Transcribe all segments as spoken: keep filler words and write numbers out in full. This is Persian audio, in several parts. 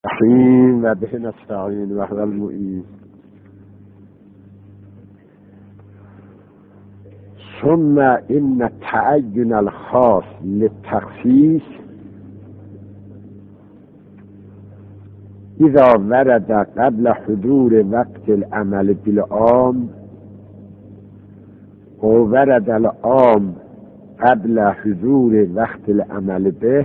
رحیم و به نستعین و هو المعین. ثم ان تعین الخاص للتخصیص اذا ورد قبل حضور وقت العمل بالعام و ورد العام قبل حضور وقت العمل به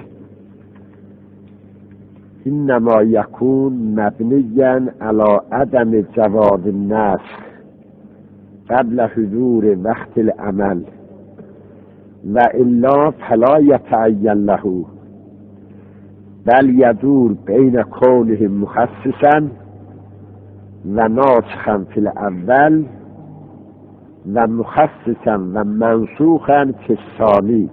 انما یکون مبنیا علی عدم جواز النسخ قبل حضور وقت العمل و الا فلا یتعین له بل یدور بین کونه مخصصا و ناسخا فی الاول و مخصصا و منسوخا فی الثانی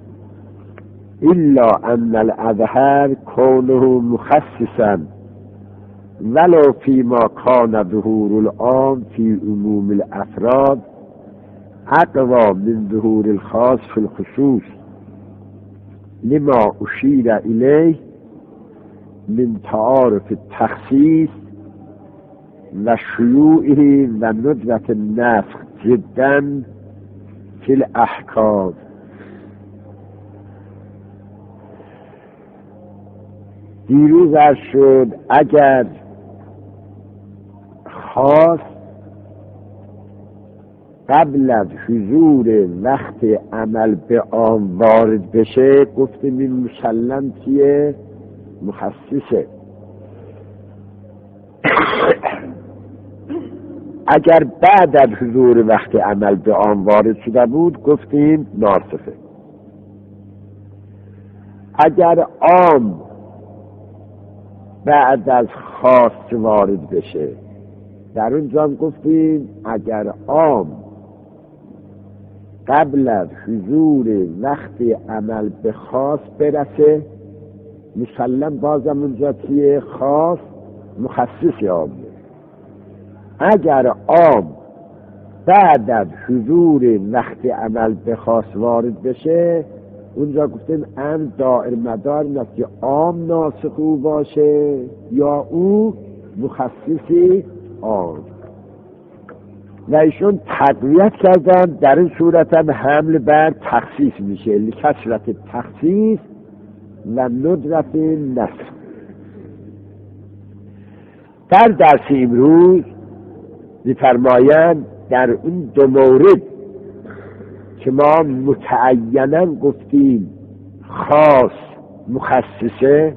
الا ان الاظهر کونه مخصصا ولو فيما كان ظهور العام في عموم الافراد اقوى من ظهور الخاص في الخصوص لما اشير اليه من تعارف التخصيص و شيوعه و ندرة النسخ جدا في الاحکام. دیروز عرض شد اگر خاص قبل از حضور وقت عمل به آن وارد بشه گفتیم این مسلم کیه؟ مخصصه. اگر بعد از حضور وقت عمل به آن وارد شده بود گفتیم ناسخه. اگر عام بعد از خاص وارد بشه در اونجا گفتیم اگر عام قبل از حضور وقت عمل به خاص برسه مسلم بازم اونجا چیه؟ خاص مخصص عامه. اگر عام بعد از حضور وقت عمل به خاص وارد بشه اونجا گفتیم امر دائر مدار نیست که عام ناسخ او باشه یا او مخصصی عام. و ایشون تقویت کردن در این صورت هم حمل بر تخصیص میشه لکثرت تخصیص و ندرت نسخ. در درس امروز می‌فرمایند در اون دو مورد که ما متعیناً گفتیم خاص مخصصه،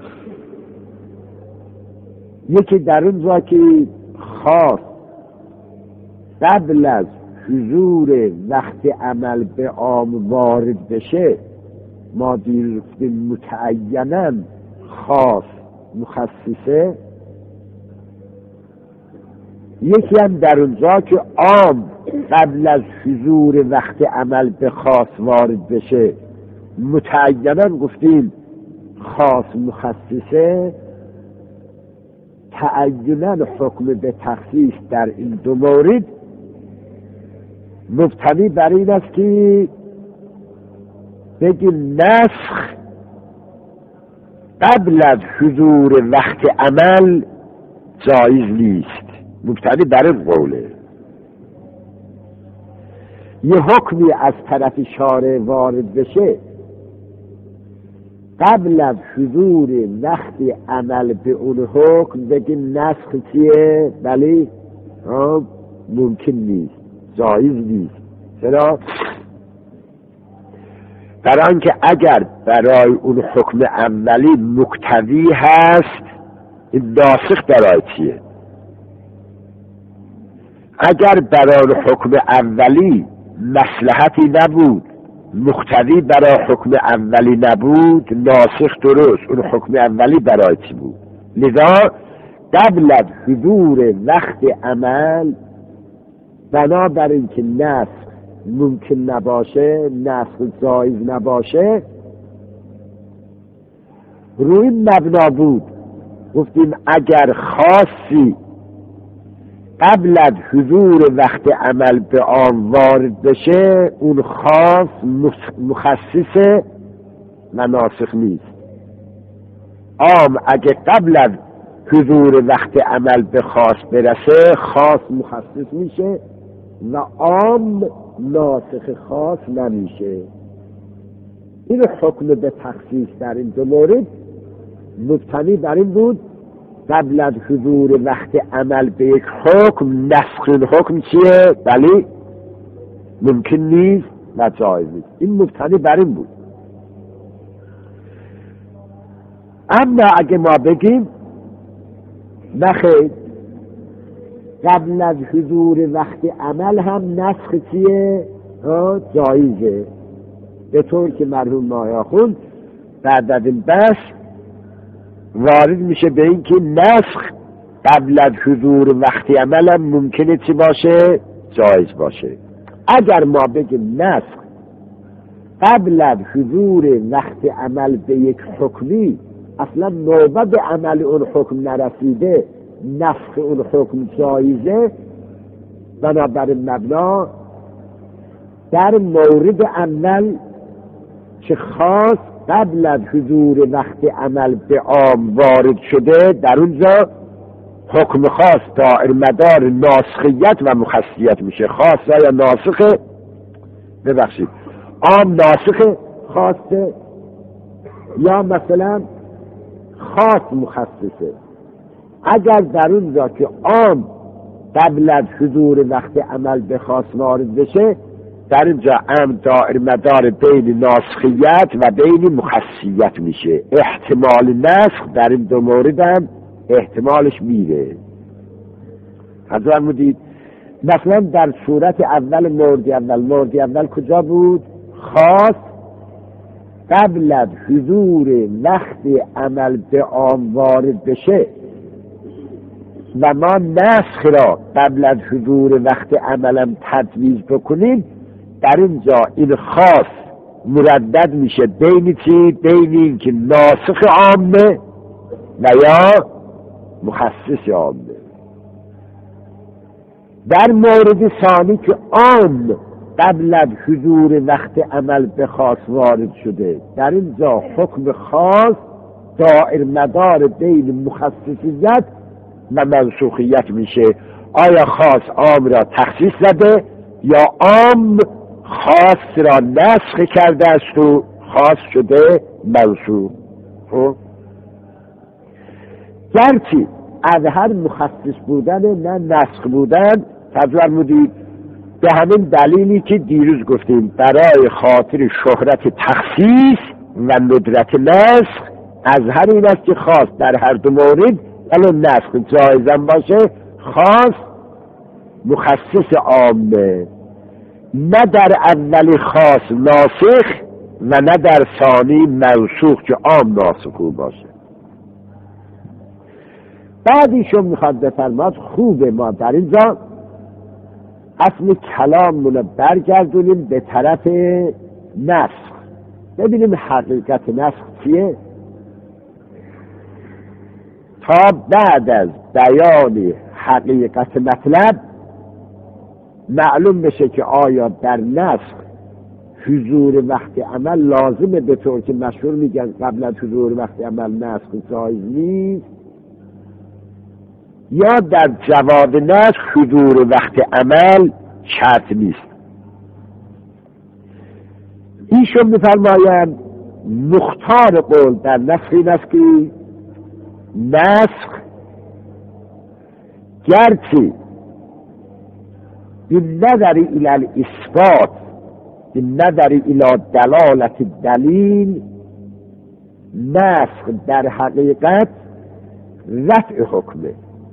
یکی در اون جا که خاص قبل از حضور وقت عمل به عام وارد بشه ما دیر گفتیم متعیناً خاص مخصصه. یکی هم در اونجا که عام قبل از حضور وقت عمل به خاص وارد بشه متعیناً گفتیم خاص مخصصه. تعینا حکم به تخصیص در این دو مورد مبتنی بر این است که بگیم نسخ قبل از حضور وقت عمل جایز نیست. مبتنی بر این قوله. یه حکمی از طرف شارع وارد بشه قبل از حضور وقت عمل به اون حکم بگیم نسخ چیه؟ بلی ممکن نیست، جایز نیست. چرا؟ برای آنکه اگر برای اون حکم اولی مقتضی هست این ناسخ برای چیه؟ اگر برای حکم اولی مصلحتی نبود مقتضی برای حکم اولی نبود ناسخ درست اون حکم اولی برای چی بود؟ لذا قبل از حضور وقت عمل بنابراین که نسخ ممکن نباشه نسخ جایز نباشه روی مبنا بود گفتیم اگر خاصی قبل از حضور وقت عمل به آن وارد بشه اون خاص مخصصه و ناسخ نیست. عام اگه قبل از حضور وقت عمل به خاص برسه خاص مخصص میشه و عام ناسخ خاص نمیشه. این حکم به تخصیص در این دو مورد مبتنی بر این بود قبل از حضور وقت عمل به یک حکم نسخ این حکم چیه؟ بلی ممکن نیست و جایز نیست. این مبتنی بر این بود. اما اگه ما بگیم نخیر قبل از حضور وقت عمل هم نسخ چیه؟ جایزه، به طور که مرحوم مایا خون بعد از این بحث وارد میشه به این که نسخ قبل از حضور وقت عمل هم ممکنه چی باشه؟ جایز باشه. اگر ما بگیم نسخ قبل از حضور وقت عمل به یک حکمی اصلا نوبت عمل اون حکم نرسیده نسخ اون حکم جایزه، بنابراین مبنا در مورد عمل که خاص قبل از حضور وقت عمل به عام وارد شده در اونجا حکم خاص دائر مدار ناسخیت و مخصیت میشه. خاص یا ناسخه ببخشید عام ناسخ خاصه یا مثلا خاص مخصصه. اگر در اونجا که عام قبل از حضور وقت عمل به خاص وارد بشه در اینجا ام دائر مدار بین ناسخیت و بین مخصیت میشه. احتمال نسخ در این دو مورد هم احتمالش میره. حضرت مدید مثلا در صورت اول مورد اول مورد اول کجا بود؟ خاص قبل از حضور وقت عمل به عام وارد بشه و ما نسخ را قبل از حضور وقت عملم تجویز بکنیم در اینجا این خاص مردد میشه بین چی؟ بین این که ناسخ عامه و یا مخصص عامه. در مورد ثانی که عام قبل از حضور وقت عمل به خاص وارد شده در اینجا حکم خاص دائر مدار بین مخصصیت و منسوخیت میشه. آیا خاص عام را تخصیص زده یا عام خاص را نسخ کرده است و خاص شده منسوخ؟ خب گرچه از هر مخصص بودن نه نسخ بودن تظاهر مدید به همین دلیلی که دیروز گفتیم برای خاطر شهرت تخصیص و ندرت نسخ از هر این است که خاص در هر دو مورد الان نسخ جایزم باشه خاص مخصص عامه، نه در اولی خاص ناسخ و نه در ثانی منسوخ که عام ناسخ باشه. بعدیشون میخواد بفرماد خوبه ما در اینجا اصل کلاممون برگردونیم به طرف نسخ، ببینیم حقیقت نسخ چیه تا بعد از بیان حقیقت مطلب معلوم بشه که آیا در نسخ حضور وقت عمل لازمه به طور که مشهور میگن قبل از حضور وقت عمل نسخ جایز نیست یا در جواب نسخ حضور وقت عمل شرط نیست. ایشون میفرمایند مختار قول در نسخ این است که نسخ گرچه این نداری الى الاثبات این نداری الى دلالت دلیل، نسخ در حقیقت رفع حکمه.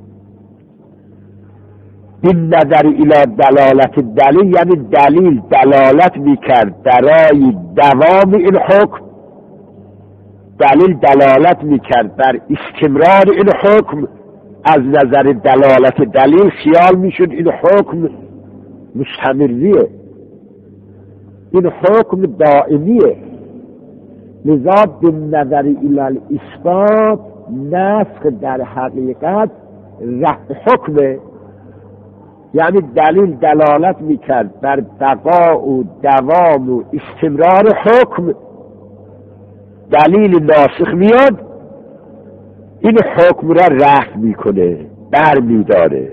این نظر الى دلالت دلیل یعنی دلیل دلالت میکرد برای دوام این حکم، دلیل دلالت میکرد بر استمرار این حکم. از نظر دلالت دلیل خیال میشد این حکم مستمریه، این حکم دائمیه. لذا به نظر الی الاثبات نسخ در حقیقت رفع حکمه، یعنی دلیل دلالت میکرد بر بقا و دوام و استمرار حکم. دلیل ناسخ میاد این حکم را رفع میکنه، بر میداره،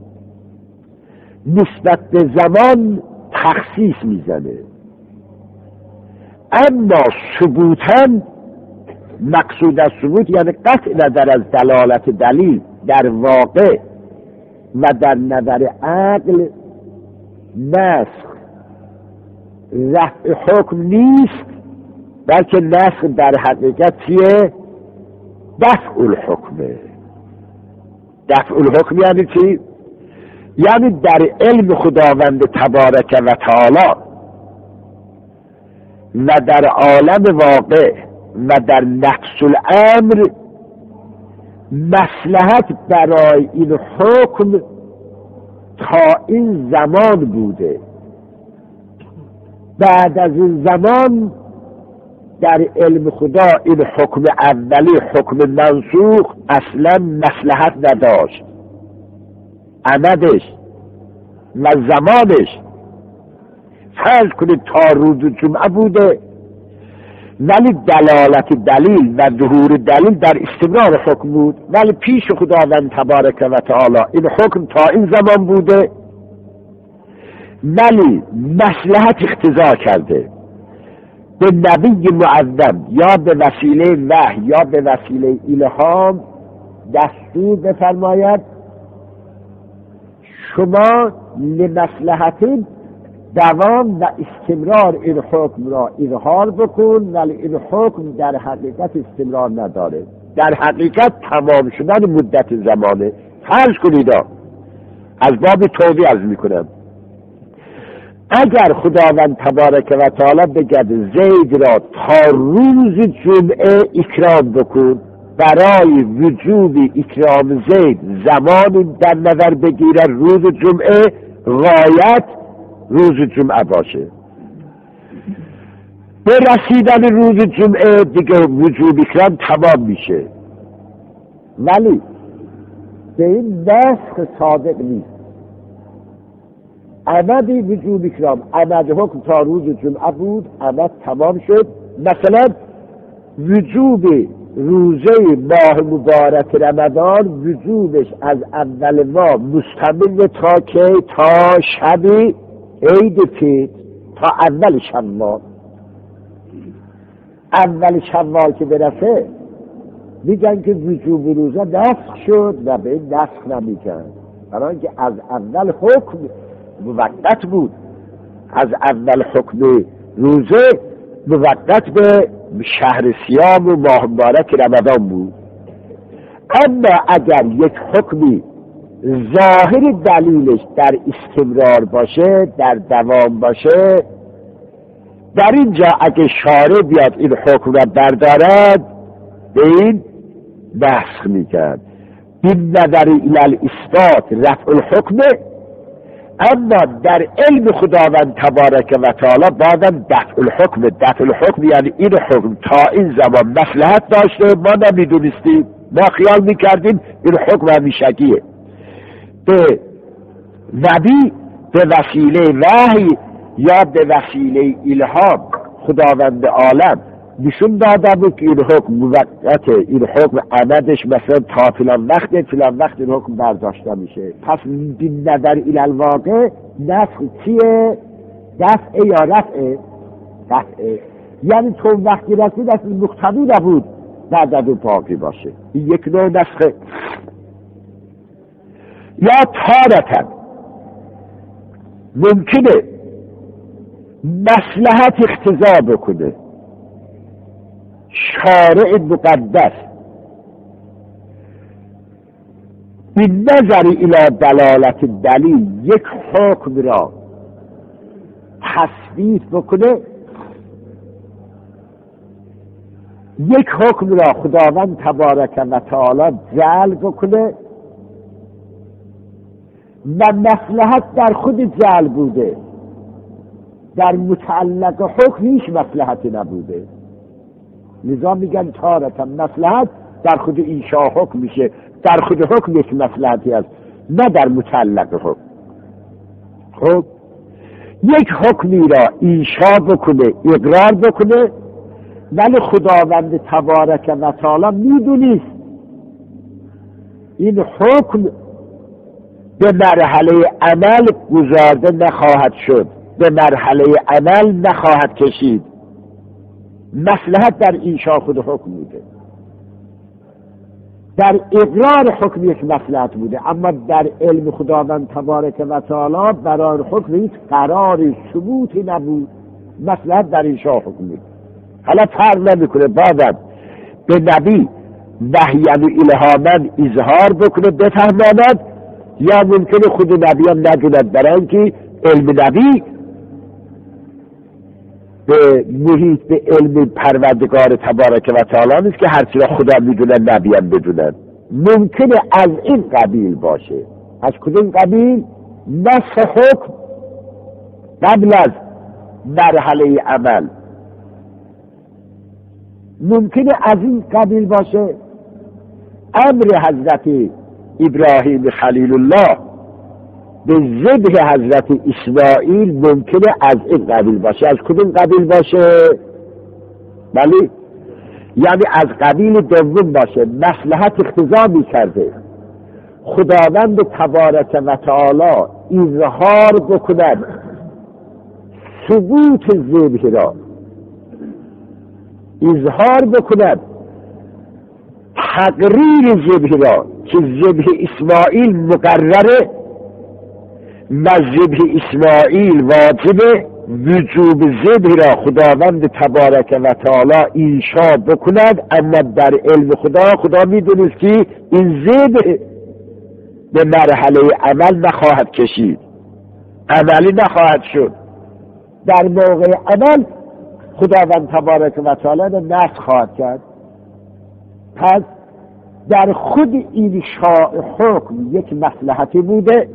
نسبت به زمان تخصیص میزنه. اما ثبوتاً مقصود از ثبوت یعنی قطع نظر از دلالت دلیل در واقع و در نظر عقل، نسخ رفع حکم نیست، بلکه نسخ در حقیقت چیه؟ دفع الحکمه. دفع الحکم یعنی چی؟ یعنی در علم خداوند تبارک و تعالی و در عالم واقع و در نفس الامر مصلحت برای این حکم تا این زمان بوده. بعد از این زمان در علم خدا این حکم اولی، حکم منسوخ، اصلا مصلحت نداشت. عمدش و زمانش فرض کنید تا روز جمعه بوده، ولی دلالت دلیل و ظهور دلیل در استمرار حکم بود، ولی پیش خداوند تبارک و تعالی این حکم تا این زمان بوده، ولی مصلحت اقتضا کرده به نبی معظم یا به وسیله وحی یا به وسیله الهام دستور بفرماید شما لمصلحت دوام و استمرار این حکم را اظهار بکن، ولی این حکم در حقیقت استمرار نداره، در حقیقت تمام شدن مدت زمانه. فرض کنید از باب توضیح عرض میکنم، اگر خداوند تبارک و تعالی بگد زید را تا روز جمعه اکرام بکن، برای وجوب اکرام زید زمان در نظر بگیره روز جمعه، غایت روز جمعه باشه. به رسیدن روز جمعه دیگه وجوب اکرام تمام میشه، ولی به این نسخ صادق نیست. عمد وجوب اکرام، عمد حکم تا روز جمعه بود، عمد تمام شد. مثلا وجوب روزه ماه مبارک رمضان وجوبش از اول ماه مستمر تا که تا شب عید فطر، تا اول شوال. اول شوال که برسه میگن که وجوب روزه نسخ شد و به این نسخ نمیگن، برای اینکه از اول حکم موقت بود، از اول حکم روزه موقت به شهر سیام و ماه مبارک رمضان بود. اما اگر یک حکمی ظاهر دلیلش در استمرار باشه، در دوام باشه، در اینجا اگه شارع بیاد این حکم را بردارد به این نسخ میکرد. این نظر الی اثبات رفع الحکم، اما در علم خداوند تبارک و تعالی بعدم دفع الحکم. دفع الحکم یعنی این حکم تا این زمان مصلحت داشته، ما نمیدونستیم، ما خیال میکردیم این حکم همیشگیه. به نبی به وسیله وحی یا به وسیله الهام خداوند عالم نشون داده بود که این حکم موقته، این حکم عمدش مثلا تا فلان وقت فلان وقت این حکم برداشته میشه. پس بین نظر الی الواقع نسخ چیه؟ دفع یا رفع؟ دفع. یعنی تو وقتی رسید اصلا مقتضی نبود بعد از اون باقی باشه. این یک نوع نسخه. یا تارتن ممکنه مصلحت اقتضا بکنه شارع مقدس بی نظر الی دلالت دلیل یک حکم را تثبیت بکنه، یک حکم را خداوند تبارک و تعالی جعل بکنه و مصلحت در خود جعل بوده، در متعلق حکم هیچ مصلحتی نبوده. لذا میگن تارتا مصلحت در خود انشاء حکم میشه، در خود حکم یک مصلحتی است، نه در متعلق حکم. خب یک حکمی را انشاء بکنه، اقرار بکنه، ولی خداوند تبارک و تعالی میدونیست این حکم به مرحله عمل گذارده نخواهد شد، به مرحله عمل نخواهد کشید. مصلحت در انشاء خود حکم بوده، در اقرار حکم یک مصلحت بوده، اما در علم خداوند تبارک و تعالی برای حکم هیچ قرار ثبوتی نبود. مصلحت در انشاء حکم بود. حالا فرق نمیکنه بعد به نبی وحیان و الهامن اظهار بکنه بفهماند، یا ممکنه خود نبی هم ندوند، برای اینکه علم نبی به محیط به علم پروردگار تبارک و تعالی نیست که هرچی را خدا میدونن نبی هم بدونن. ممکنه از این قبیل باشه. از کدوم قبیل؟ نسخ حکم قبل از مرحله عمل. ممکنه از این قبیل باشه. امر حضرت ابراهیم خلیل الله به ذبح حضرت اسماعیل ممکنه از این قبیل باشه. از کدوم قبیل باشه؟ بله، یعنی از قبیل دوم باشه. مصلحت اقتضا می‌کرده خداوند تبارک و تعالی اظهار بکند ثبوت ذبح را، اظهار بکند تقریر ذبح را که ذبح اسماعیل مقرره و ذبح اسماعیل واجبه، وجوب ذبح را خداوند تبارک و تعالی انشاء بکند، اما در علم خدا خدا میدونست که این ذبح به مرحله عمل نخواهد کشید، عملی نخواهد شد. در موقع عمل خداوند تبارک و تعالی نسخ خواهد کرد. پس در خود انشاء حکم یک مصلحتی بوده،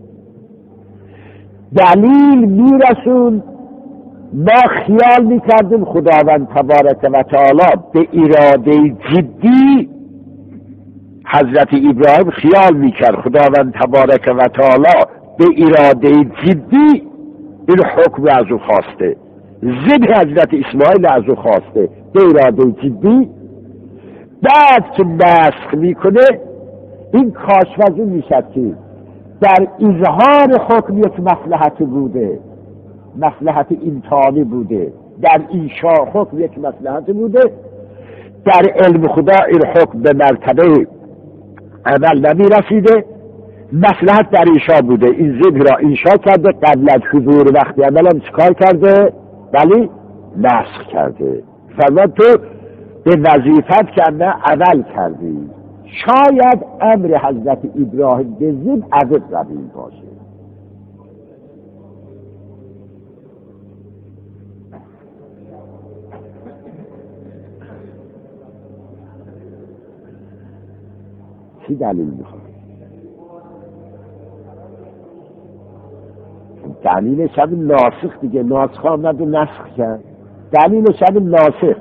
دلیل میرسون. ما خیال میکردیم خداوند تبارک و تعالی به اراده جدی، حضرت ابراهیم خیال میکرد خداوند تبارک و تعالی به اراده جدی این حکم از او خواسته، ذبح حضرت اسماعیل از او خواسته به اراده جدی. بعد که نسخ میکنه این کاشفزی میشد که در اظهار حکم یک مصلحت بوده، مصلحت امتحانی بوده، در انشاء حکم یک مصلحت بوده. در علم خدا این حکم به مرتبه عمل نمی رسیده، مصلحت در انشاء بوده. این ذبح را انشاء کرده، قبل از حضور وقتی عمل هم چکار کرده؟ ولی نسخ کرده. فرمان تو به وظیفت کرده عمل کردی. شاید امر حضرت ابراهیم به ذبح از قبیل باشه. چی دلیل میخواد؟ دلیل شب ناسخ دیگه، ناسخ آمد و نسخ کرد. دلیل شب ناسخ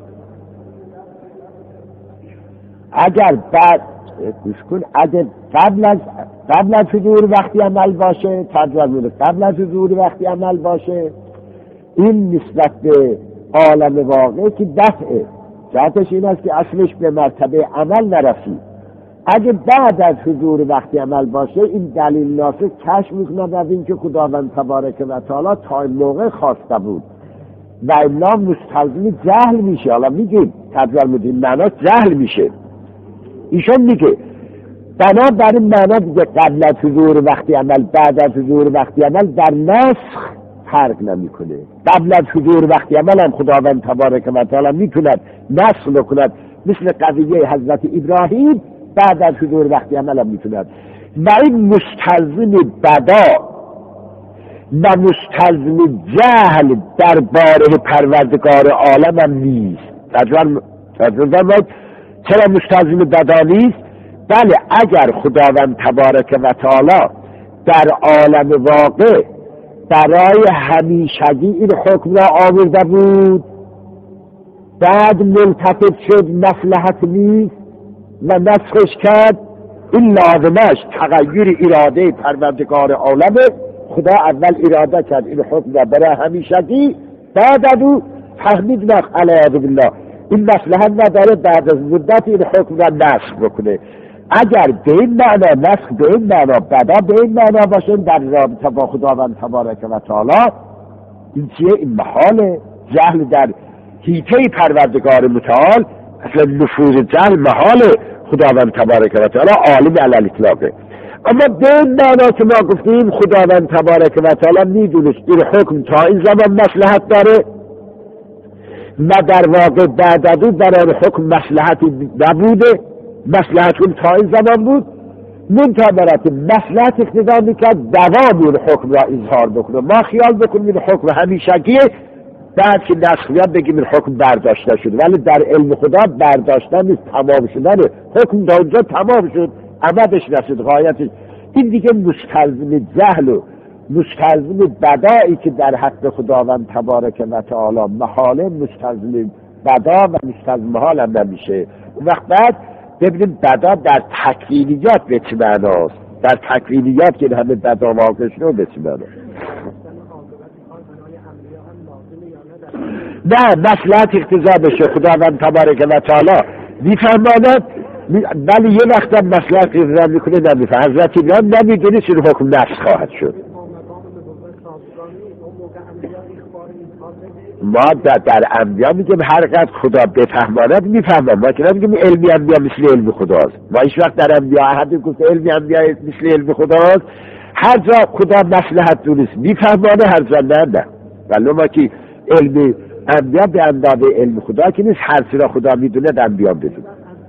اگر بعد گوش کن، اگر قبل از قبل از حضور وقتی عمل باشه، تجربه قبل از حضور وقتی عمل باشه، این نسبت به عالم واقع که دفعه جهتش این است که اصلش به مرتبه عمل نرسید. اگه بعد از حضور وقتی عمل باشه، این دلیل ناسخ کشف میکنه از این که خداوند تبارک و تعالی تا این موقع خواسته بود و الا مستلزم جهل میشه. حالا میگیم تجربه میدیم معنا جهل میشه. ایشون میگه بنابراین معنا دیگه قبل از حضور وقتی عمل بعد از حضور وقتی عمل در نسخ فرق نمیکنه. قبل از حضور وقتی عمل هم خداوند تبارک و تعالی میتوند نسخ بکند، مثل قضیه حضرت ابراهیم. بعد از حضور وقتی عمل هم میتوند و این مستلزم بدا و مستلزم جهل در باره پروردگار عالم هم نیست. تجربه چرا مستلزم بدا نیست؟ بله، اگر خداوند تبارک و تعالی در عالم واقع برای همیشگی این حکم را آورده بود، بعد ملتفت شد مصلحت نیست و نسخش کرد، این لازمش تغییر اراده پروردگار عالم. خدا اول اراده کرد این حکم را برای همیشگی، بعد از او فهمید نخ علیه بالله این مصلحت نداره، بعد از مدت این حکم را نسخ بکنه. اگر به این معنا نسخ به این معنا بدا به این معنا باشه در رابطه با خداوند تبارک و تعالی، این چیه؟ این محاله. جهل در حیطه پروردگار متعال، اصلا نفوذ جهل محاله. خداوند تبارک و تعالی عالم علی الاطلاقه. اما به این معنا که ما گفتیم خداوند تبارک و تعالی میدونست این حکم تا این زمان مصلحت داره و در واقع بعد از اون برای حکم مصلحتی نبوده، مصلحت اون تا این زمان بود، منتها برای مصلحت اقتضا میکرد دوام این حکم را اظهار بکنه. ما خیال بکنیم این حکم همیشگیه، بعد که نسخ بیاد بگیم این حکم برداشته شد، ولی در علم خدا برداشتن نیست، تمام شدنه. حکم تا اونجا تمام شد، ابدش رسید، غایتش. این دیگه مستلزم جهل و مستلزم بدایی که در حق خداوند تبارک و تعالی محاله، مستلزم بدا و مستلزم محال هم نمیشه. اون وقت بعد ببینیم بدا در تکوینیات به چه معناست، در تکوینیات که همه بدا واقع شده به چه معناست. نه، مصلحت اقتضا بشه خداوند تبارک و تعالی میفهماند، ولی یه وقت هم مصلحت اقتضا میکنه نمیفهم. حضرت ابراهیم نمیدونه چه حکم نسخ خواهد شد. ما در, در انبیا میگیم هر قدر خدا بفهماند میفهمم، ما که نمیگیم علمی انبیا مثل علم خداست. ما هیچ وقت در انبیا احد گفت علمی انبیا مثل علم خداست. هر جا خدا مصلحت دونست میفهمانه، هر جا نه نه. ولی ما که علم انبیا به اندازه علم خدا که نیست، هر چیز را خدا میدونه در انبیا بدونه.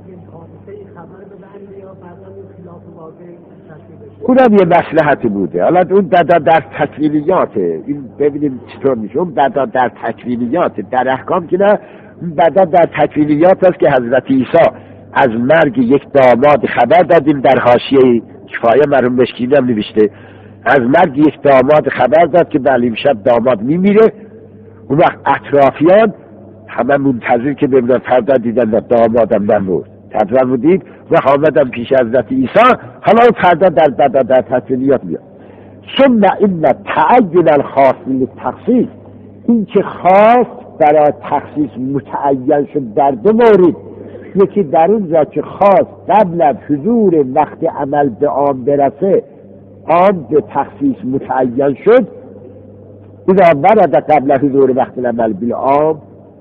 اونم یه مصلحتی بوده. حالا اون بدا در تکوینیاته، این ببینیم چطور میشه. اون بدا در تکوینیاته، در احکام که نه. اون بدا در تکوینیات است که حضرت عیسی از مرگ یک داماد خبر دادیم، در حاشیه کفایه مرحوم مشکینی هم نوشته، از مرگ یک داماد خبر داد که بله امشب داماد میمیره. اون وقت اطرافیان همه منتظر که ببینن فردا دیدن دامادم نمرد، تدرم بودید و آمدن پیش حضرت عیسی. حالا فردا در بدا در تکوینیات میاد. ثم این تعین الخاص للتخصیص، این که خاص برای تخصیص متعین شد در دو مورد. یکی در اونجا که خاص قبل از حضور وقت عمل به عام برسه، عام به تخصیص متعین شد. اذا ورد قبل حضور وقت العمل بالعام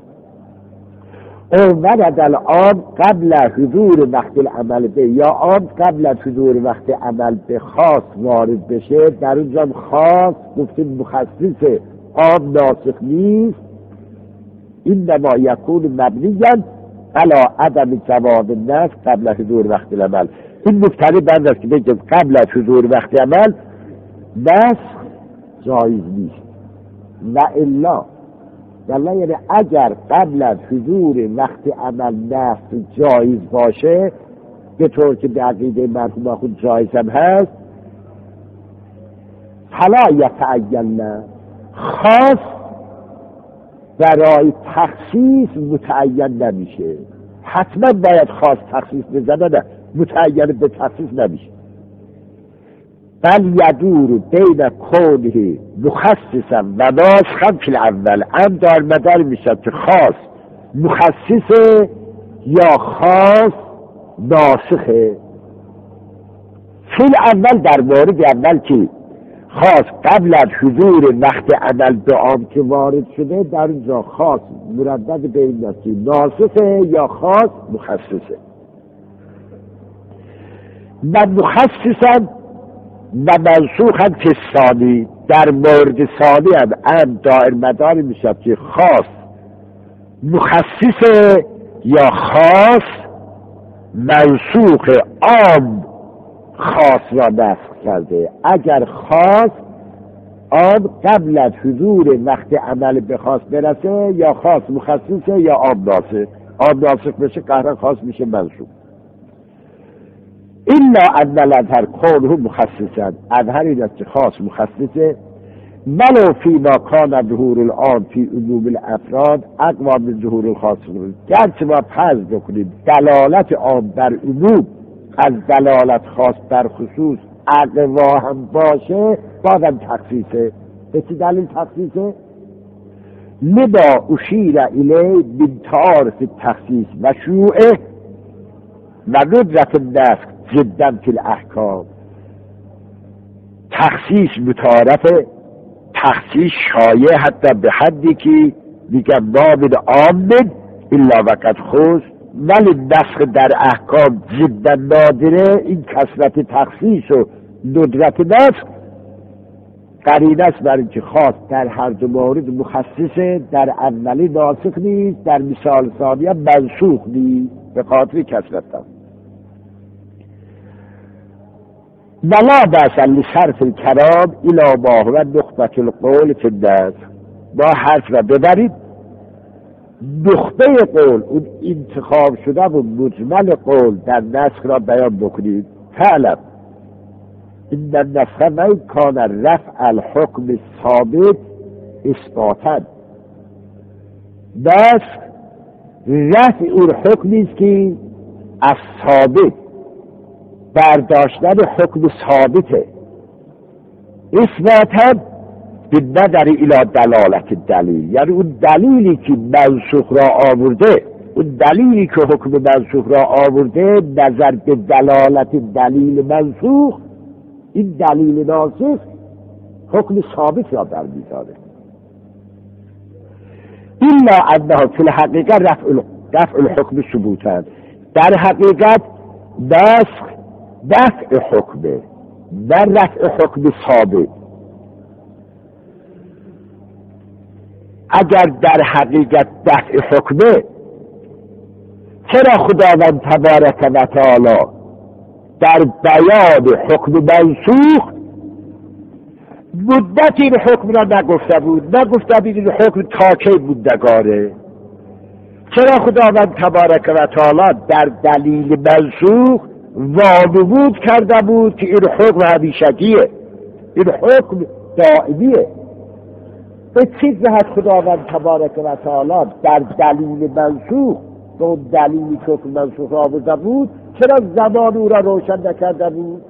او ورد العام قبل حضور وقت العمل به، یا عام قبل از حضور وقت عمل به خاص وارد بشه، در اونجا خاص گفتیم مخصص، عام ناسخ نیست. انما یکون مبنیا علی عدم جواز النسخ قبل حضور وقت العمل. این مفترض بند است که بگیم قبل از حضور وقت عمل نسخ جایز نیست. و الا والله یعنی اگر قبل از حضور وقت عمل نسخ جایز باشه، به طور که به عقیده مرحوم خود جایز هم هست، فلا یتعین، خاص برای تخصیص متعین نمیشه. حتما باید خاص تخصیص بزنه، نه متعین به تخصیص نمیشه. بل یدور بین کونه مخصصا و ناسخا فی الاول، هم دار مدار میشه که خاص مخصصه یا خاص ناسخه. فی الاول در مورد اول که خاص قبل از حضور وقت عمل به عام که وارد شده، در اونجا خاص مردد به این است ناسخه یا خاص مخصصه. و مخصصا و منسوخا فی الثانی، در مورد ثانی هم هم دائر مدار میشه که خاص مخصصه یا خاص منسوخ عام خاص را نسخ کرده. اگر خاص آن قبل از حضور وقت عمل به خاص برسه، یا خاص مخصصه یا عام ناسخ. عام ناسخ بشه قهرا خاص میشه منسوخ. الا ان الازهر کونه مخصصا، اظهر این است که خاص مخصصه. ولو فی ما کان ظهور العام فی عموم الافراد اقوا من ظهور الخاص، گرچه ما فرض بکنیم دلالت عام بر عموم از دلالت خاص بر خصوص اقوا هم باشه، بازم تخصیصه. به چه دلیل تخصیصه؟ لما اشیر الیه من تعارف تخصیص و شیوعه و ندرت النسخ جدا فی الاحکام. تخصیص متعارفه، تخصیص شایع حتی به حدی که میگن ما من عام الا وقد خص، ولی نسخ در احکام جدا نادره. این کثرت تخصیص و ندرت نسخ قرینه است بر اینکه خاص در هر دو مورد مخصصه، در اولی ناسخ نیست، در مثال ثانی منسوخ نیست به خاطر کثرت نسخ. ولا بأس لصرف الکلام الی ما هو نخبة القول فی النسخ. ما حرف را ببرید نخبه قول، اون انتخاب شده و مجمل قول در نسخ را بیان بکنید. تعلم این النسخ من کان رفع الحکم ثابت اثباتا. نسخ رفع اون حکمی است که از ثابت برداشتن حکم ثابته، اثباتا بالنظر الی دلالت دلیل، یعنی اون دلیلی که منسوخ را آورده، اون دلیلی که حکم منسوخ را آورده نظر به دلالت دلیل منسوخ، این دلیل ناسخ حکم ثابت را برمی‌داره. الا انه فی الحقیقه رفع رفع الحکم ثبوتا، در حقیقت نسخ دفع حکمه در رفع حکم ثابت. اگر در حقیقت دفع حکمه، چرا خداوند تبارک و تعالی در بیان حکم منسوخ مدت این حکم را نگفته بود؟ نگفته بود این حکم تا کی موندگاره. چرا خداوند تبارک و تعالی در دلیل منسوخ وانمود کرده بود که این حکم همیشگیه، این حکم دائمیه؟ به چه جهت خداوند تبارک و تعالی در دلیل منسوخ، به اون دلیلی که حکم منسوخ آورده بود، چرا زمان او را روشن نکرده بود؟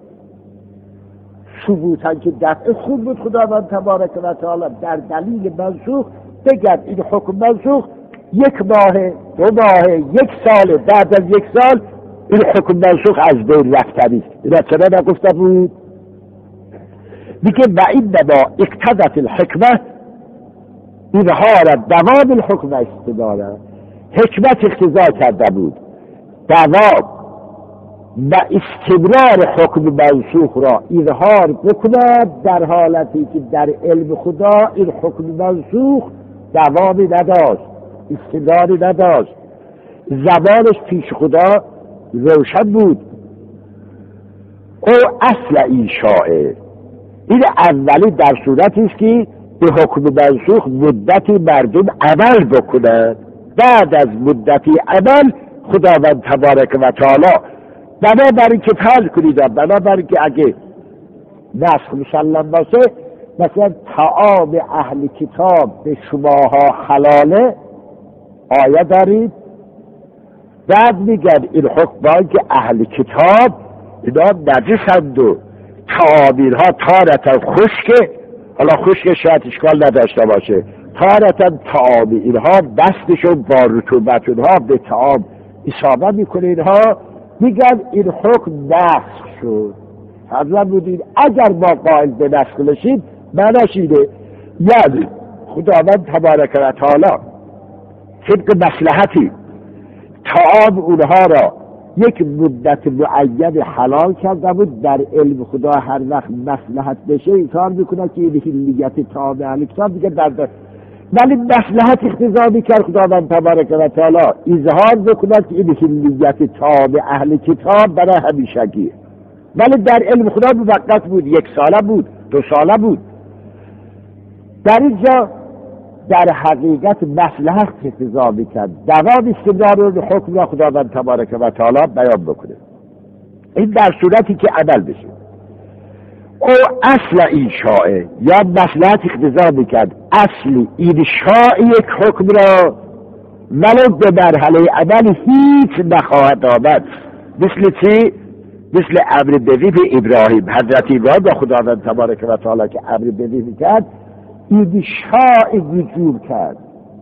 ثبوتاً که دفع خود بود خداوند تبارک و تعالی در دلیل منسوخ بگرد این حکم منسوخ یک ماه، دو ماه، یک سال، بعد از یک سال این حکم منسوخ از بین رفته است. اینا چرا نگفته بود؟ میگه و انما اقتضت الحکمه اظهار دوام الحکم استداره. حکمت اقتضا کرده بود دوام و استمرار حکم منسوخ را اظهار بکند، در حالتی که در علم خدا این حکم منسوخ دوامی نداشت، استمراری نداشت، زمانش پیش خدا روشن بود. او اصل این شائع، این اولی در صورتی است که به حکم منسوخ مدتی مردم عمل بکنند. بعد از مدتی عمل خداوند تبارک و تعالی بنابراین که فرض کنید، بنابراین که اگه نسخ مسلم باشه، مثلا طعام اهل کتاب به شماها حلاله آیه دارید، بعد میگن این حکم باید که اهل کتاب اینا نجسند و تعابیرها تارتا خشکه، حالا خشک شاید اشکال نداشته باشه، تارتا تعامی اینها دستشون با رطوبت اونها به تعام اصابه میکنه، اینها میگن این حکم نسخ شد. حضرت بودید اگر ما قائل به نسخ بشید معناش اینه یعنی خداوند تبارک و تعالی طبق مصلحتی تعام اونها را یک مدت معین حلال کرده بود. در علم خدا هر وقت مصلحت بشه این کار میکنه که این حلیت تعام اهل کتاب دیگه در در ولی مصلحت اقتضا میکرد خداوند تبارک و تعالی اظهار بکند که این حلیت تعام اهل کتاب برای همیشگیه، ولی در علم خدا موقت بود، یک ساله بود، دو ساله بود. در اینجا در حقیقت مصلحت اقتضا میکرد دوام استمرار حکم را خداوند تبارک و تعالی بیان بکنه، این در صورتی که عمل بشه. او اصل این شائع یا مصلحت اقتضا میکرد اصل این شائع یک حکم را ولو به مرحله عمل هیچ نخواهد آمد. مثل چی؟ مثل امر بدی به ابراهیم، حضرت ابراهیم با خداوند تبارک و تعالی که امر بدی میکرد این شائع وجود کرد.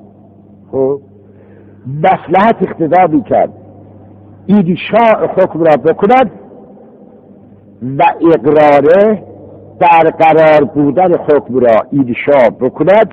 خب مصلحت اقتضا میکرد این شائع حکم را بکند و اقراره در قرار بودن حکم را انشا بکند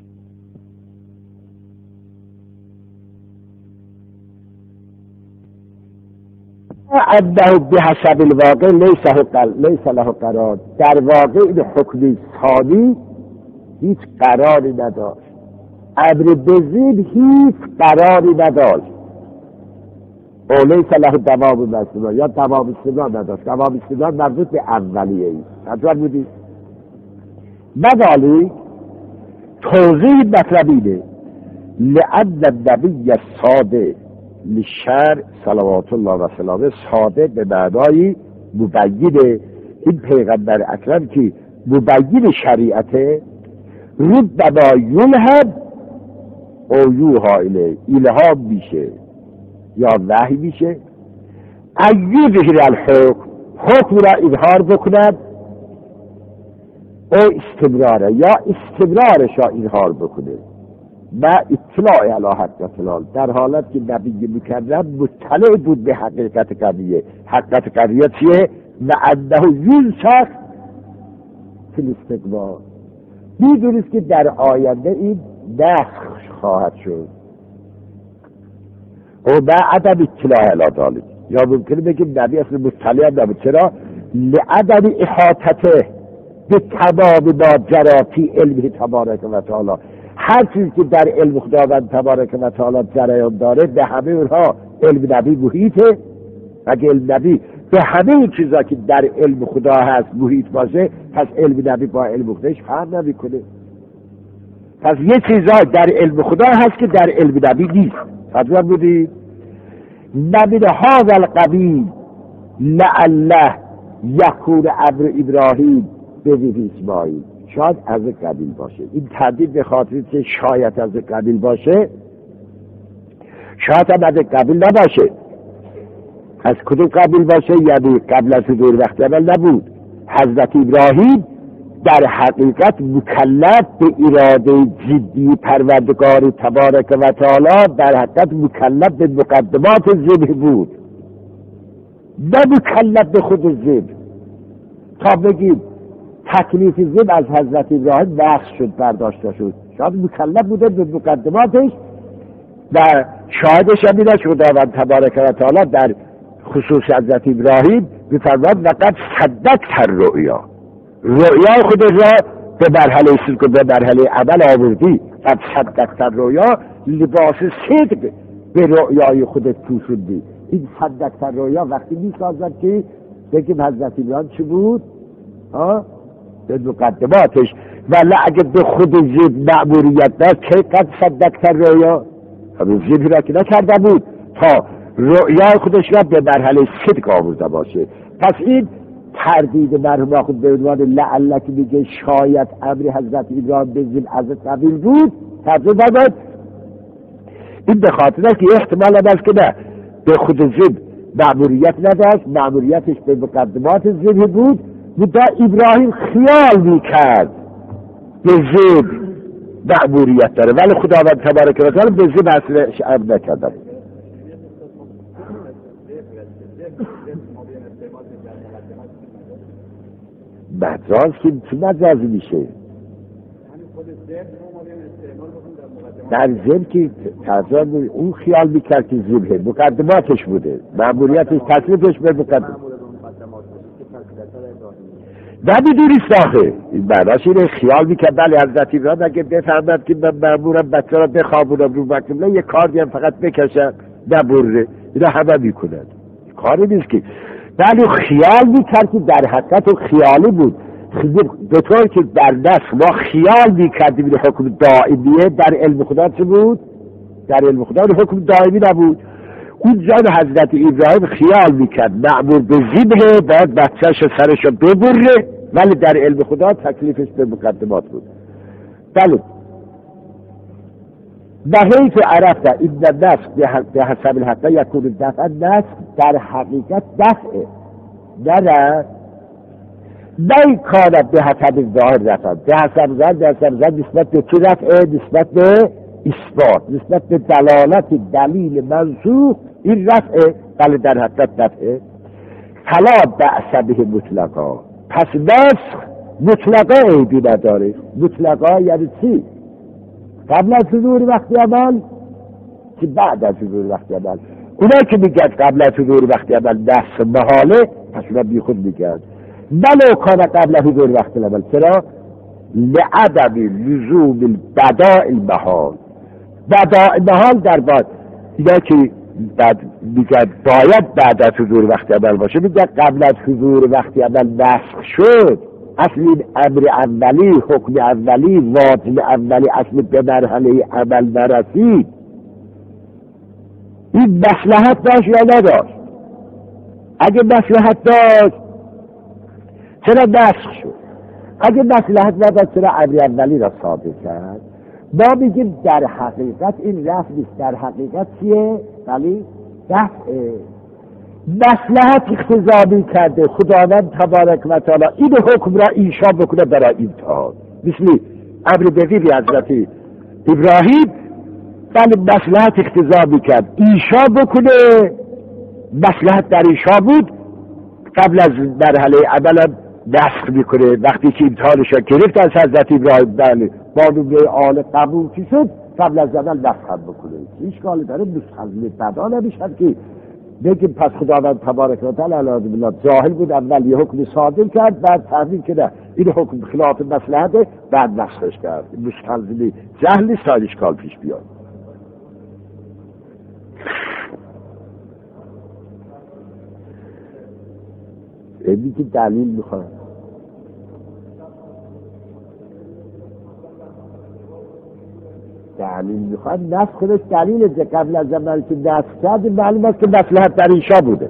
انه به حسب الواقع لیس له قرار، در واقع این حکم ثانی هیچ قراری نداشت، امر بزید هیچ قراری نداشت. او لیس له دوام مسلمان یا دوام استمرار نداشت. دوام استمرار مربوط به اولیه ای حضور بودی. مدالی توضیح مطلب اینه لأن النبی الصادق للشرع صلوات الله و سلامه صادق به معنای مبین، این پیغمبر اکرم که مبین شریعته ربما یلهم او یوها الیه الهام میشه یا وحی میشه ایوظهر الحکم حکم را اظهار بکند او استمراره یا استمرارش را اظهار بکنه و اطلاع علی حقیقت الحال در حالت که نبی مکرم مطلع بود به حقیقت قضیه. حقیقت قضیه چیه؟ و انه ینسخ فی الاستقبال، میدونید که در آینده این نسخ خواهد شد و با عدم اطلاع علی ذلک. یا ممکنه بگیم نبی اصلا مطلع نبود. چرا؟ لعدم احاطته به تمام ما جرا فی علمه تبارک و تعالی، هر چیزی که در علم خداوند تبارک و تعالی جریان داره به همه اونها علم نبی محیطه. اگه علم نبی به همه اون چیزا که در علم خدا هست محیط باشه، پس علم نبی با علم خودش فرق نمیکنه. پس یه چیزا در علم خدا هست که در علم نبی نیست. حضور بودید نبی هذا القبیل لعله یکون امر ابراهیم به اسماعیل، شاید از قبیل باشه. این تردید به خاطر که شاید از قبیل باشه، شاید هم از قبیل نباشه. از کدوم قبیل باشه؟ یعنی قبل از حضور وقت اول نبود. حضرت ابراهیم در حقیقت مکلف به اراده جدی پروردگار تبارک و تعالی، در حقیقت مکلف به مقدمات ذبح بود، نه مکلف به خود ذبح. تا بگید تکلیف ذبح از حضرت ابراهیم بخش شد، برداشته شد، شاید مکلف بوده به مقدماتش. و شاهدش هم اینه که خداوند تبارک و تعالی در خصوص حضرت ابراهیم می‌فرماید وقد صدقت الرؤیا، رؤیا خودش را به مرحله صدق و به مرحله عمل آوردی. قد صدقت الرؤیا، لباس صدق به رؤیای خودت پوشوندی. این صدقت الرؤیا وقتی می‌سازد که بگیم حضرت ابراهیم چی بود؟ ها؟ به مقدماتش. ولی اگه به خود ذبح مأموریت داشت که قد صدقت الرؤیا، همین ذبح را که نکرده بود تا رؤیای خودش را به مرحله صدق آورده باشه. پس این تردید مرحوم خود به عنوان لعله که میگه شاید امر حضرت ابراهیم به ذبح از قبیل بود، ترجمه نبود. این به خاطر است که احتمال است که نه، به خود ذبح مأموریت نداشت، مأموریتش به مقدمات ذبح بود. مدعا ابراهیم خیال میکرد به ذبح مأموریت داره، ولی خداوند تبارک و تعالی به ذبح اصلش امر نکرده. مجاز که چه مجازی میشه؟ در ذبح که تجربه اون خیال میکرد که ذبح مقدماتش بوده، مأموریتش تکلیفش به مقدمات نمیدونیست. آخه این معناش اینه خیال میکرد بله حضرت ابراهیم اگه بفهمد که من مأمورم بچه را بخوابونم رو مکتب یه کاری هم فقط بکشم نبره، اینا همه میکنند، کاری نیست که. ولی خیال میکرد که در حقیقت خیالی بود. به طور که در دست ما خیال میکردیم این حکم دائمیه، در علم خدا چه بود؟ در علم خدا حکم دائمی نبود. اون جان حضرت ابراهیم خیال میکرد مأمور به ذبح، باید بچهش سرش رو ببره، ولی در علم خدا تکلیفش به مقدمات بود. بله و حیث عرفت این نسخ به حسب الحق یکون دفع، نسخ در حقیقت دفعه نه نه کانت به حسب ظاهر رفت، به حسب ظاهر به حسب ظاهر نسبت به چه رفعه؟ نسبت به اثبات، نسبت به دلالت دلیل منسوخ این رفعه، بله در حقیقت دفعه. فلا بأس به مطلقا، پس نسخ مطلقا عیبی نداره. مطلقا یعنی چی؟ قبل از حضور وقتی عمل که بعد از حضور وقتی عمل. اونا که میگن قبل از حضور وقتی عمل نسخ محاله، پس اونا بیخود میگن ولو کان قبل از حضور وقتی عمل. چرا؟ لعدم لزوم البداء المحال. بداء محال در بعد اینا که بعد میگن باید بعد از حضور وقتی عمل باشه، میگن قبل از حضور وقتی عمل نسخ شد، اصل این امر اولی، حکم اولی، واجب اولی اصل به مرحله عمل نرسید. این مصلحت داشت یا نداشت؟ اگه مصلحت داشت چرا نسخ شد؟ اگه مصلحت نداشت چرا امر اولی را صادر کرد؟ ما میگیم در حقیقت این رفع نیست. در حقیقت چیه؟ ولی رفعه. مصلحت اقتضا کرده خداوند تبارک و تعالی این حکم را انشا بکنه برای امتحان، مثل امر دقیقی حضرت ابراهیم. ولی مصلحت اقتضا کرد انشا بکنه، مصلحت در انشا بود، قبل از مرحله عملم نسخ میکنه. وقتی که امتحانش را گرفت از حضرت ابراهیم، بله با نمره آل قبول چی شد، قبل از عمل نسخ هم بکنه. هیچ کاری داره مستلزم بدا نمیشد که بگیم پس خداوند تبارک و تعالی علیه بالله جاهل بود، اول یه حکم صادر کرد بعد فهمید که نه این حکم خلاف مصلحته، بعد نسخش کرد. مستلزم جهل نیست تا اشکال پیش بیاد. اینی که دلیل میخواد دلیل میخواد نسخ خودش دلیل ده. قبل از عمل که نسخ کرد معلوم است که مصلحت در اینشا بوده.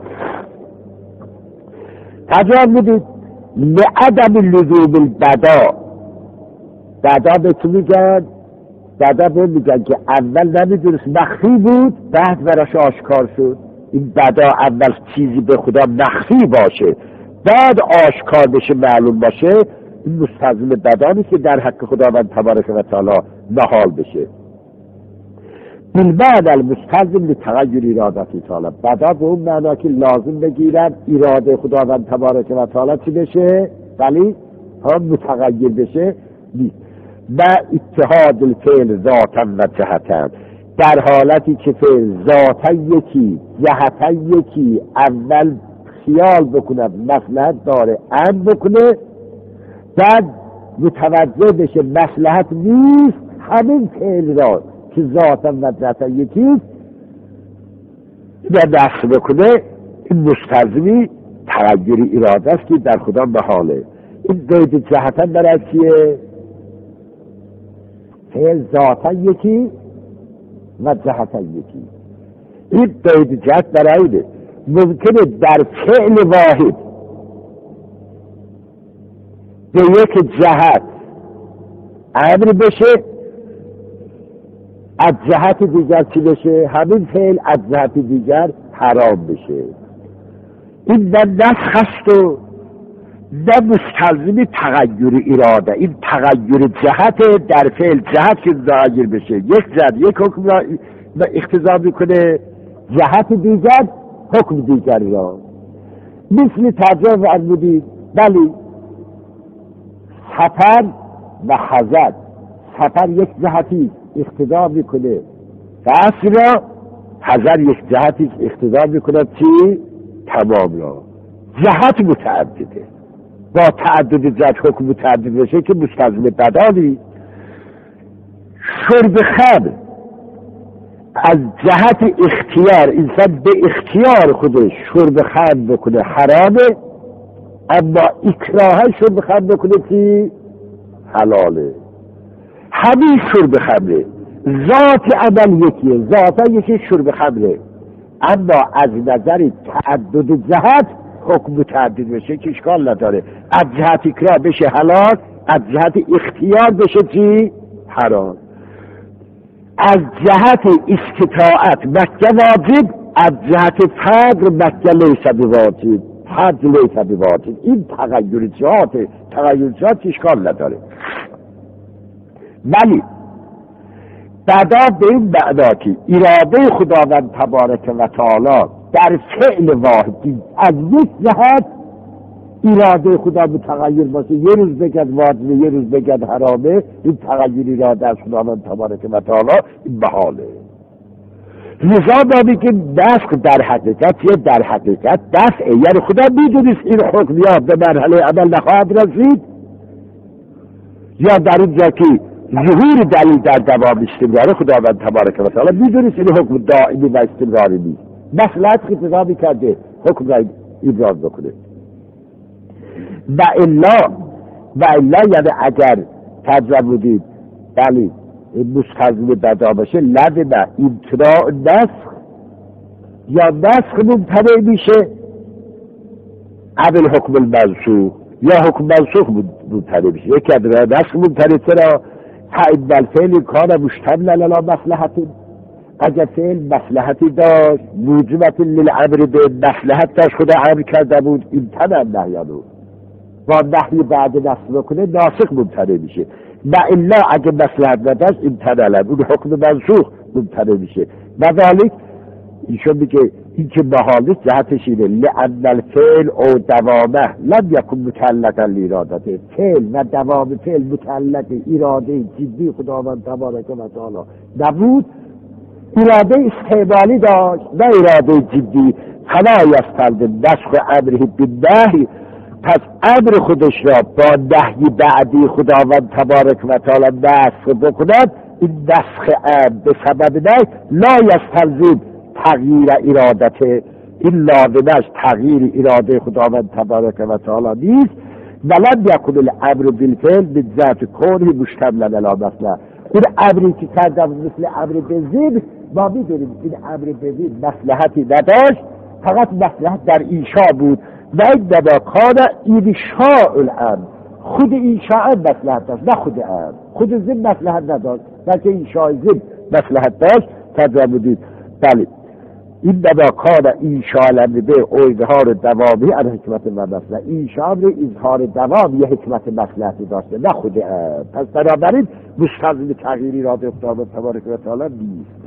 تجربه میدید لعدم لزوم البدا. بدا به تو میگن بدا به میگن که اول نمیدونست مخفی بود، بعد براش آشکار شد. این بدا اول چیزی به خدا مخفی باشه بعد آشکار بشه معلوم باشه، این مستلزم بدا نیست که در حق خداوند تبارک و تعالی محال بشه. بالمعنى المستلزم لتغیر ارادتی تعالی. بدا به اون معنا که لازم بگیرن اراده خداوند تبارک و تعالی چی بشه، ولی هم متغیر بشه نیست. و اتحاد الفعل ذاتا و جهتا، در حالتی که فعل ذاتا یکی جهتا یکی، اول خیال بکنه مصلحت داره ام بکنه، بعد متوجه بشه مصلحت نیست، همین فعل را که ذاتا و جهتا یکی و نسخ بکنه، این مستلزمی تغییر اراده است که در خدا محاله. این قید جهتا برای چیه؟ فعل ذاتا یکی و جهتا یکی. این قید جهت برای اینه ممکنه در فعل واحد به یک جهت امر بشه، از جهت دیگر چی بشه؟ همین فعل از جهت دیگر حرام بشه. این نه نسخ است و نه مستلزم تغییر اراده. این تغییر جهت در فعل جهت که تغییر بشه، یک جهت یک حکم را اقتضا میکنه، جهت دیگر حکم دیگر را. مثل ترجمه فرمودید ولی سفر و حضر، سفر یک جهتی اقتضا میکنه قصر را، حضر یک جهتی اقتضا میکنه چی؟ تمام را. جهت متعدده، با تعدد جهت حکم متعدد بشه که مستلزم بدانی. شرب خمر از جهت اختیار، انسان به اختیار خودش شرب خمر بکنه حرامه، اما اکراه شرب خمر بکنه که حلاله. همین شرب خمره، ذات عمل یکیه، ذاتا یکی شرب خمره، اما از نظر تعدد جهت حکم متعدد بشه که اشکال نداره. از جهت اکراه بشه حلال، از جهت اختیار بشه چی؟ حرام. از جهت استطاعت مکه واجب، از جهت فقر مکه لیس بواجب، حج لیس بواجب. این تغییر جهات تغییر جهات اشکال نداره. ولی بعدا به این معنا که اراده خداوند تبارک و تعالی در فعل واحدی از یک جهت اراده خدا متغیر باشه، یه روز بگد واجبه یه روز بگد حرامه، این تغییر اراده از خداوند تبارک و تعالی این محاله. لذا داری که دفع در حقیقت یه در حقیقت دفعه، یعنی خدا میدونست این حکم یا به مرحله عمل نخواهد رسید یا در اونجا که ظهور دلیل در دوام استمرار خداوند تبارک و تعالی میدونست این حکم دائمی و استمراری نیست، مصلحت اقتضا میکرده حکم را ابراز بکنه. و الا و الا یعنی اگر تجربه بودید بلی مستلزم بدا باشه لدنا امتناع نسخ یا نسخ ممتنع میشه قبل حکم المنسوخ یا حکم منسوخ ممتنع میشه. یکی از نسخ ممتنع چرا؟ فإن الفعل کان مشتملا علی مصلحت، اگر فعل مصلحتی داشت موجبت للامر به مصلحت داشت خدا امر کرده بود امتنع نهیانو و نهی بعد نسخ بکنه ناسخ ممتنع میشه. و الا اگه مصلحت نداشت امتنع لد اون حکم منسوخ ممتنع میشه. و ذالک ایشون میگه این که محاله جهتش اینه لأن الفعل او دوامه لم یکن متعلقا لارادته، فعل و دوام فعل متعلق اراده جدی خداوند تبارک و تعالی نبود، اراده استعمالی داشت نه اراده جدی. فلا یستلزم نسخ امره بالنهی، پس امر خودش را با نهی بعدی خداوند تبارک و تعالی نسخ بکند، این نسخ امر به سبب نهی لا یستلزم تغییر ارادت، این لازمش تغییر اراده خداوند تبارک و تعالی نیست. ولن یکن الامر بالفعل بذات کونه مشتملا علی مصلحت، این امری که کردم مثل امر بزید ما میدونیم این امر بزید مصلحتی نداشت، فقط مصلحت در ایشا بود و این نباکانه ایشاء الامر، خود ایشاء مصلحت داشت نه خود امر، خود زد مصلحت نداشت بلکه ایشاء زد مصلحت داشت. تجربه دید بله این نباکانه ایشاء الامر به او اظهار دوامی از حکمت و مصلحت، ایشاء امر اظهار دوام یه حکمت مصلحتی داشته نه خود امر، پس بنابراین مستلزم تغییری اراده خداوند تبارک و تعالی نیست.